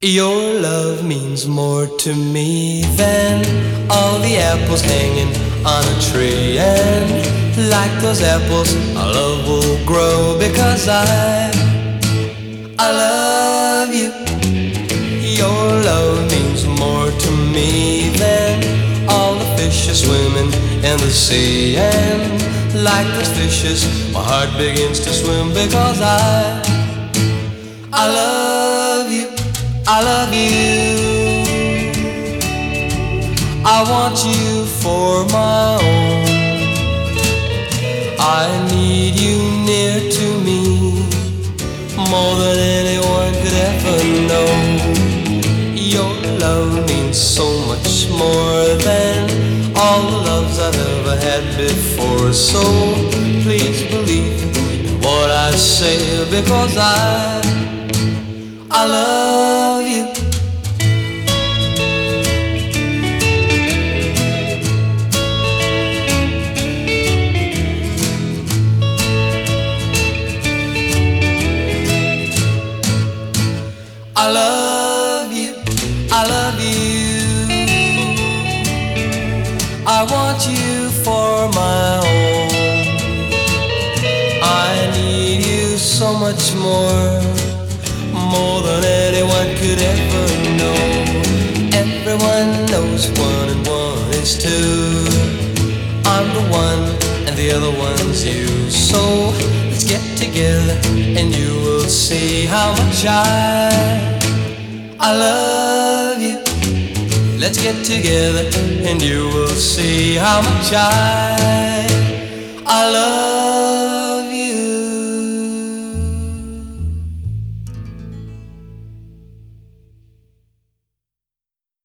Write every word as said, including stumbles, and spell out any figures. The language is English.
Your love means more to me than all the apples hanging on a tree. And like those apples, our love will grow because I, I love you. Your love means more to me than all the fishes swimming in the sea. And like those fishes, my heart begins to swim because I, I love you. I love you. I want you for my own. I need you near to me more than anyone could ever know. Your love means so much more than all the loves I've ever had before. So please believe in what I say, because I I love you. I love you. I love you. I want you for my own. I need you so much more, more than anyone could ever know. Everyone knows one and one is two. I'm the one and the other one's you. So let's get together and you will see how much I I love you. Let's get together and you will see how much I I love you.